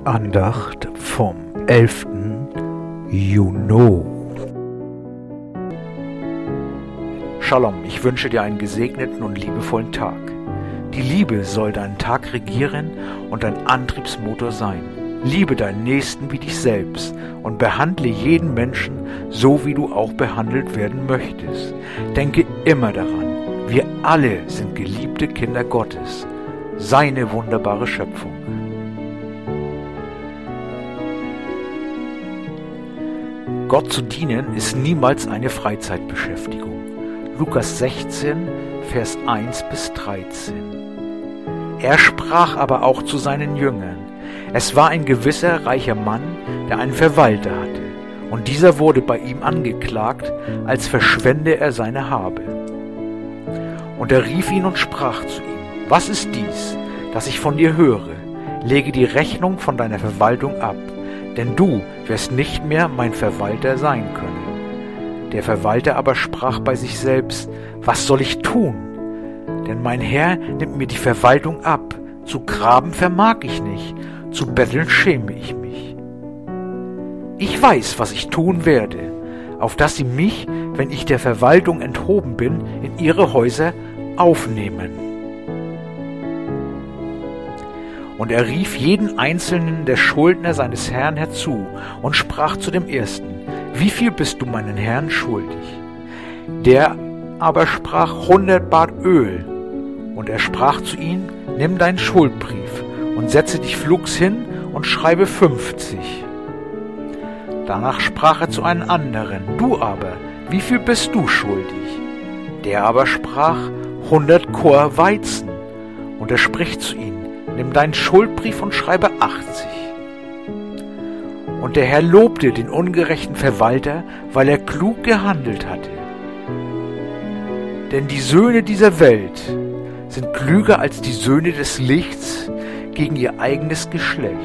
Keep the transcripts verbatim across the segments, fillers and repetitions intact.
Andacht vom elften Juni. Shalom, ich wünsche dir einen gesegneten und liebevollen Tag. Die Liebe soll deinen Tag regieren und dein Antriebsmotor sein. Liebe deinen Nächsten wie dich selbst und behandle jeden Menschen so, wie du auch behandelt werden möchtest. Denke immer daran, wir alle sind geliebte Kinder Gottes, seine wunderbare Schöpfung. Gott zu dienen ist niemals eine Freizeitbeschäftigung. Lukas sechzehn, Vers eins bis dreizehn. Er sprach aber auch zu seinen Jüngern. Es war ein gewisser reicher Mann, der einen Verwalter hatte, und dieser wurde bei ihm angeklagt, als verschwende er seine Habe. Und er rief ihn und sprach zu ihm: Was ist dies, das ich von dir höre? Lege die Rechnung von deiner Verwaltung ab, denn du wirst nicht mehr mein Verwalter sein können. Der Verwalter aber sprach bei sich selbst: Was soll ich tun? Denn mein Herr nimmt mir die Verwaltung ab. Zu graben vermag ich nicht, zu betteln schäme ich mich. Ich weiß, was ich tun werde, auf dass sie mich, wenn ich der Verwaltung enthoben bin, in ihre Häuser aufnehmen. Und er rief jeden einzelnen der Schuldner seines Herrn herzu und sprach zu dem ersten: Wie viel bist du meinen Herrn schuldig? Der aber sprach: hundert Bart Öl. Und er sprach zu ihm: Nimm deinen Schuldbrief und setze dich flugs hin und schreibe fünfzig. Danach sprach er zu einem anderen: Du aber, wie viel bist du schuldig? Der aber sprach: hundert Kor Weizen. Und er spricht zu ihm: Nimm deinen Schuldbrief und schreibe achtzig. Und der Herr lobte den ungerechten Verwalter, weil er klug gehandelt hatte. Denn die Söhne dieser Welt sind klüger als die Söhne des Lichts gegen ihr eigenes Geschlecht.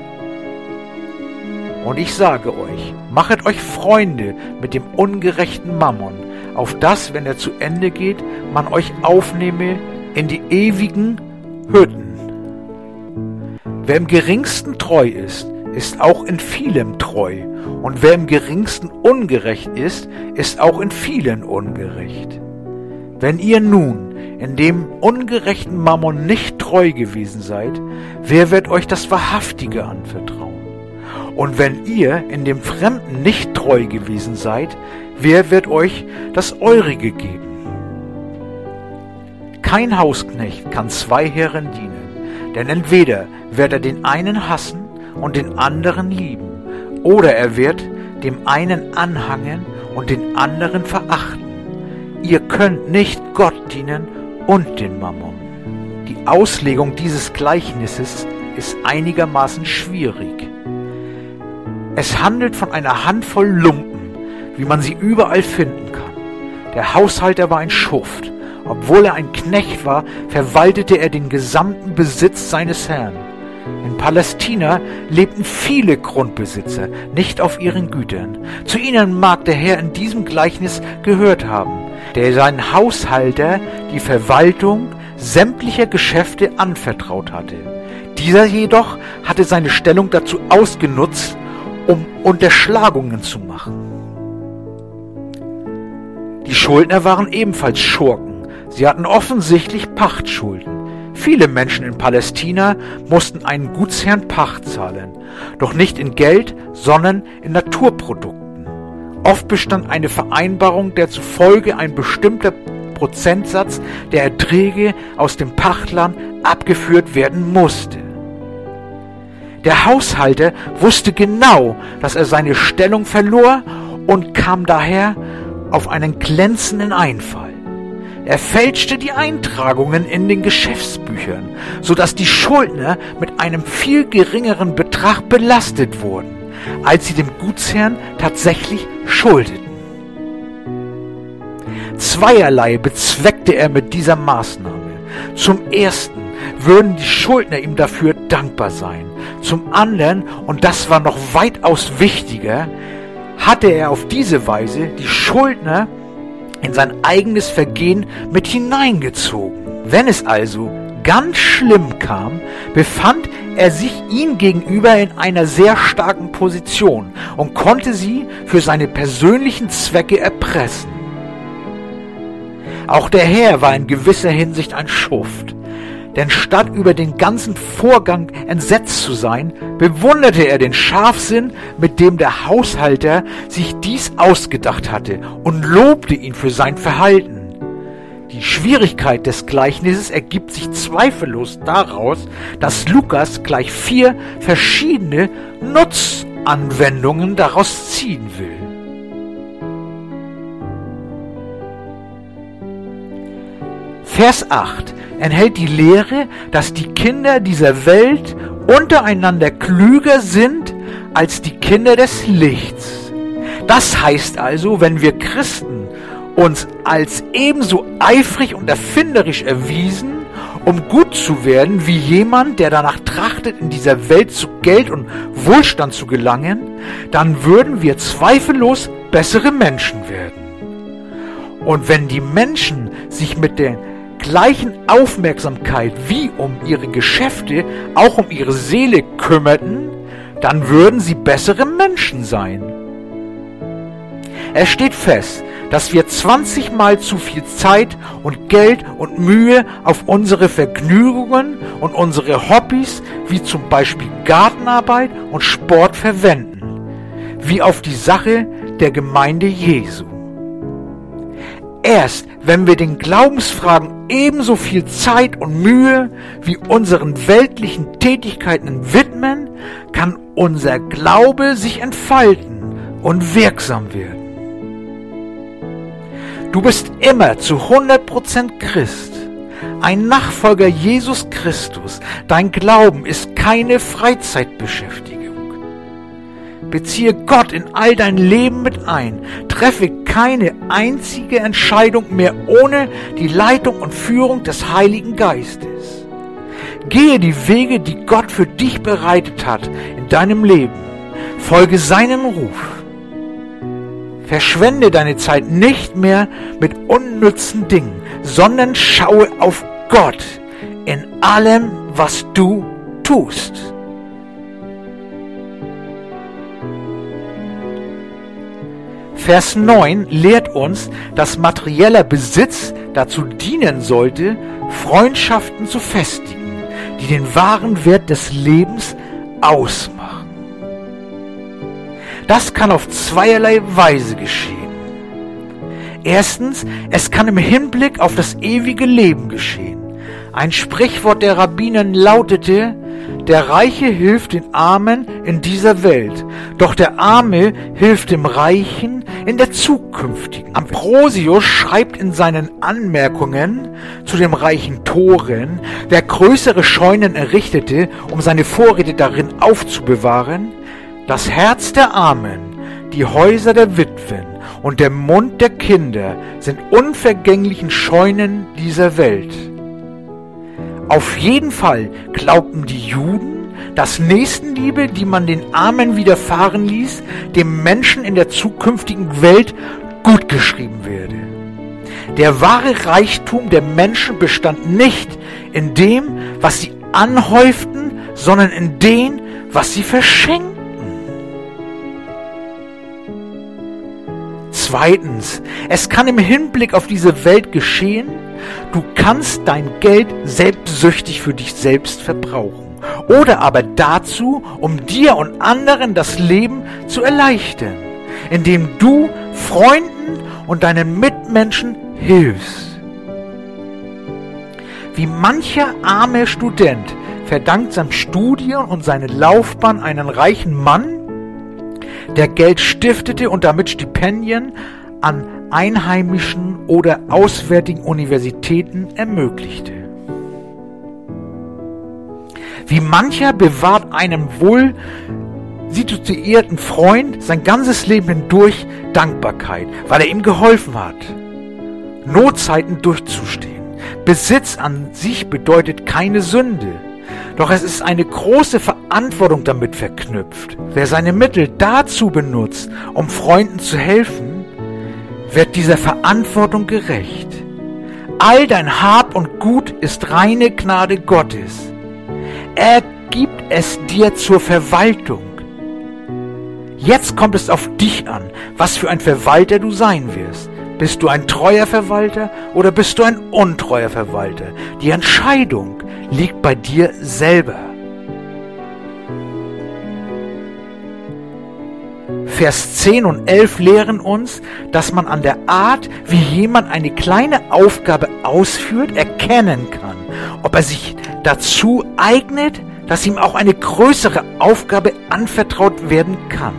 Und ich sage euch, machet euch Freunde mit dem ungerechten Mammon, auf dass, wenn er zu Ende geht, man euch aufnehme in die ewigen Hütten. Wer im geringsten treu ist, ist auch in vielem treu, und wer im geringsten ungerecht ist, ist auch in vielen ungerecht. Wenn ihr nun in dem ungerechten Mammon nicht treu gewesen seid, wer wird euch das Wahrhaftige anvertrauen? Und wenn ihr in dem Fremden nicht treu gewesen seid, wer wird euch das Eurige geben? Kein Hausknecht kann zwei Herren dienen. Denn entweder wird er den einen hassen und den anderen lieben, oder er wird dem einen anhangen und den anderen verachten. Ihr könnt nicht Gott dienen und den Mammon. Die Auslegung dieses Gleichnisses ist einigermaßen schwierig. Es handelt von einer Handvoll Lumpen, wie man sie überall finden kann. Der Haushalter war ein Schuft. Obwohl er ein Knecht war, verwaltete er den gesamten Besitz seines Herrn. In Palästina lebten viele Grundbesitzer nicht auf ihren Gütern. Zu ihnen mag der Herr in diesem Gleichnis gehört haben, der seinen Haushalter die Verwaltung sämtlicher Geschäfte anvertraut hatte. Dieser jedoch hatte seine Stellung dazu ausgenutzt, um Unterschlagungen zu machen. Die Schuldner waren ebenfalls Schurken. Sie hatten offensichtlich Pachtschulden. Viele Menschen in Palästina mussten einen Gutsherrn Pacht zahlen, doch nicht in Geld, sondern in Naturprodukten. Oft bestand eine Vereinbarung, der zufolge ein bestimmter Prozentsatz der Erträge aus dem Pachtland abgeführt werden musste. Der Haushalter wusste genau, dass er seine Stellung verlor und kam daher auf einen glänzenden Einfall. Er fälschte die Eintragungen in den Geschäftsbüchern, sodass die Schuldner mit einem viel geringeren Betrag belastet wurden, als sie dem Gutsherrn tatsächlich schuldeten. Zweierlei bezweckte er mit dieser Maßnahme. Zum ersten würden die Schuldner ihm dafür dankbar sein. Zum anderen, und das war noch weitaus wichtiger, hatte er auf diese Weise die Schuldner in sein eigenes Vergehen mit hineingezogen. Wenn es also ganz schlimm kam, befand er sich ihm gegenüber in einer sehr starken Position und konnte sie für seine persönlichen Zwecke erpressen. Auch der Herr war in gewisser Hinsicht ein Schuft, denn statt über den ganzen Vorgang entsetzt zu sein, bewunderte er den Scharfsinn, mit dem der Haushalter sich dies ausgedacht hatte, und lobte ihn für sein Verhalten. Die Schwierigkeit des Gleichnisses ergibt sich zweifellos daraus, dass Lukas gleich vier verschiedene Nutzanwendungen daraus ziehen will. Vers acht enthält die Lehre, dass die Kinder dieser Welt untereinander klüger sind als die Kinder des Lichts. Das heißt also, wenn wir Christen uns als ebenso eifrig und erfinderisch erwiesen, um gut zu werden, wie jemand, der danach trachtet, in dieser Welt zu Geld und Wohlstand zu gelangen, dann würden wir zweifellos bessere Menschen werden. Und wenn die Menschen sich mit der gleichen Aufmerksamkeit wie um ihre Geschäfte auch um ihre Seele kümmerten, dann würden sie bessere Menschen sein. Es steht fest, dass wir zwanzigmal zu viel Zeit und Geld und Mühe auf unsere Vergnügungen und unsere Hobbys, wie zum Beispiel Gartenarbeit und Sport, verwenden, wie auf die Sache der Gemeinde Jesu. Erst wenn wir den Glaubensfragen ebenso viel Zeit und Mühe wie unseren weltlichen Tätigkeiten widmen, kann unser Glaube sich entfalten und wirksam werden. Du bist immer zu hundert Prozent Christ, ein Nachfolger Jesus Christus. Dein Glauben ist keine Freizeitbeschäftigung. Beziehe Gott in all dein Leben mit ein. Treffe keine einzige Entscheidung mehr ohne die Leitung und Führung des Heiligen Geistes. Gehe die Wege, die Gott für dich bereitet hat in deinem Leben. Folge seinen Ruf. Verschwende deine Zeit nicht mehr mit unnützen Dingen, sondern schaue auf Gott in allem, was du tust. Vers neun lehrt uns, dass materieller Besitz dazu dienen sollte, Freundschaften zu festigen, die den wahren Wert des Lebens ausmachen. Das kann auf zweierlei Weise geschehen. Erstens, es kann im Hinblick auf das ewige Leben geschehen. Ein Sprichwort der Rabbiner lautete: Der Reiche hilft den Armen in dieser Welt, doch der Arme hilft dem Reichen in der zukünftigen. Ambrosius schreibt in seinen Anmerkungen zu dem reichen Toren, wer größere Scheunen errichtete, um seine Vorräte darin aufzubewahren: Das Herz der Armen, die Häuser der Witwen und der Mund der Kinder sind unvergänglichen Scheunen dieser Welt. Auf jeden Fall glaubten die Juden, dass Nächstenliebe, die man den Armen widerfahren ließ, dem Menschen in der zukünftigen Welt gutgeschrieben werde. Der wahre Reichtum der Menschen bestand nicht in dem, was sie anhäuften, sondern in dem, was sie verschenkten. Zweitens, es kann im Hinblick auf diese Welt geschehen, du kannst dein Geld selbstsüchtig für dich selbst verbrauchen oder aber dazu, um dir und anderen das Leben zu erleichtern, indem du Freunden und deinen Mitmenschen hilfst. Wie mancher arme Student verdankt sein Studium und seine Laufbahn einen reichen Mann, der Geld stiftete und damit Stipendien an einheimischen oder auswärtigen Universitäten ermöglichte. Wie mancher bewahrt einem wohl situierten Freund sein ganzes Leben hindurch Dankbarkeit, weil er ihm geholfen hat, Notzeiten durchzustehen. Besitz an sich bedeutet keine Sünde. Doch es ist eine große Verantwortung damit verknüpft. Wer seine Mittel dazu benutzt, um Freunden zu helfen, wird dieser Verantwortung gerecht. All dein Hab und Gut ist reine Gnade Gottes. Er gibt es dir zur Verwaltung. Jetzt kommt es auf dich an, was für ein Verwalter du sein wirst. Bist du ein treuer Verwalter oder bist du ein untreuer Verwalter? Die Entscheidung liegt bei dir selber. Vers zehn und elf lehren uns, dass man an der Art, wie jemand eine kleine Aufgabe ausführt, erkennen kann, ob er sich dazu eignet, dass ihm auch eine größere Aufgabe anvertraut werden kann.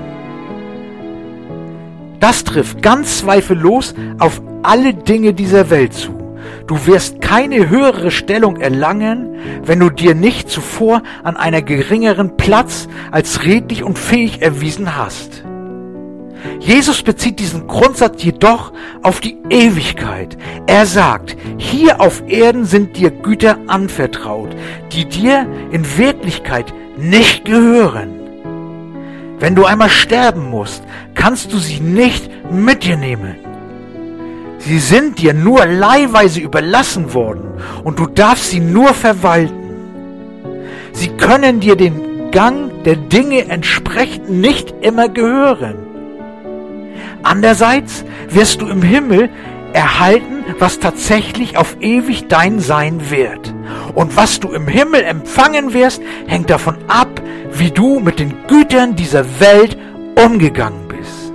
Das trifft ganz zweifellos auf alle Dinge dieser Welt zu. Du wirst keine höhere Stellung erlangen, wenn du dir nicht zuvor an einer geringeren Platz als redlich und fähig erwiesen hast. Jesus bezieht diesen Grundsatz jedoch auf die Ewigkeit. Er sagt, hier auf Erden sind dir Güter anvertraut, die dir in Wirklichkeit nicht gehören. Wenn du einmal sterben musst, kannst du sie nicht mit dir nehmen. Sie sind dir nur leihweise überlassen worden und du darfst sie nur verwalten. Sie können dir den Gang der Dinge entsprechend nicht immer gehören. Andererseits wirst du im Himmel erhalten, was tatsächlich auf ewig dein sein wird. Und was du im Himmel empfangen wirst, hängt davon ab, wie du mit den Gütern dieser Welt umgegangen bist.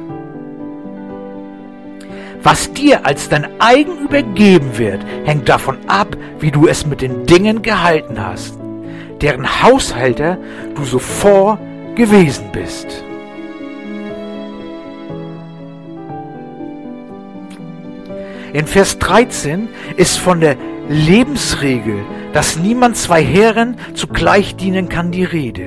Was dir als dein eigen übergeben wird, hängt davon ab, wie du es mit den Dingen gehalten hast, deren Haushalter du zuvor gewesen bist. In Vers dreizehn ist von der Lebensregel, dass niemand zwei Herren zugleich dienen kann, die Rede.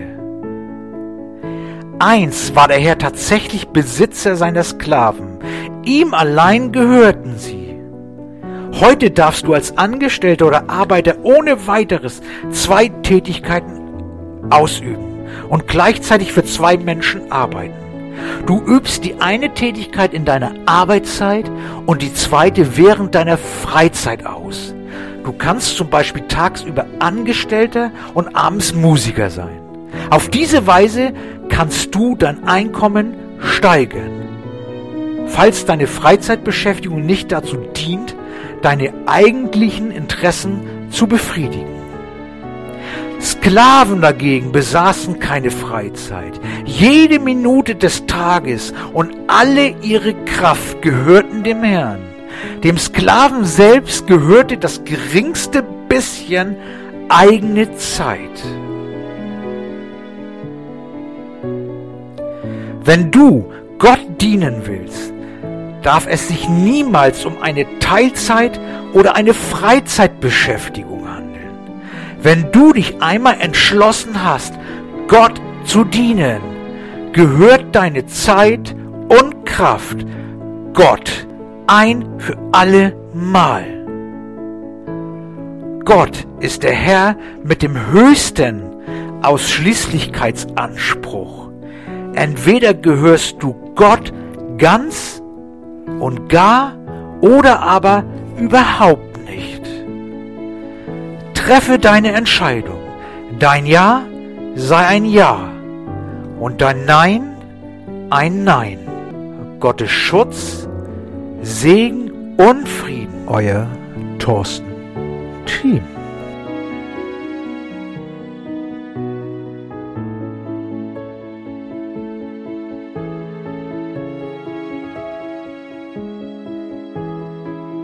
Einst war der Herr tatsächlich Besitzer seiner Sklaven. Ihm allein gehörten sie. Heute darfst du als Angestellter oder Arbeiter ohne weiteres zwei Tätigkeiten ausüben und gleichzeitig für zwei Menschen arbeiten. Du übst die eine Tätigkeit in deiner Arbeitszeit und die zweite während deiner Freizeit aus. Du kannst zum Beispiel tagsüber Angestellter und abends Musiker sein. Auf diese Weise kannst du dein Einkommen steigern. Falls deine Freizeitbeschäftigung nicht dazu dient, deine eigentlichen Interessen zu befriedigen. Sklaven dagegen besaßen keine Freizeit. Jede Minute des Tages und alle ihre Kraft gehörten dem Herrn. Dem Sklaven selbst gehörte das geringste bisschen eigene Zeit. Wenn du Gott dienen willst, darf es sich niemals um eine Teilzeit oder eine Freizeitbeschäftigung handeln. Wenn du dich einmal entschlossen hast, Gott zu dienen, gehört deine Zeit und Kraft Gott ein für alle Mal. Gott ist der Herr mit dem höchsten Ausschließlichkeitsanspruch. Entweder gehörst du Gott ganz und gar oder aber überhaupt nicht. Treffe deine Entscheidung. Dein Ja sei ein Ja und dein Nein ein Nein. Gottes Schutz, Segen und Frieden. Euer Thorsten Thiem.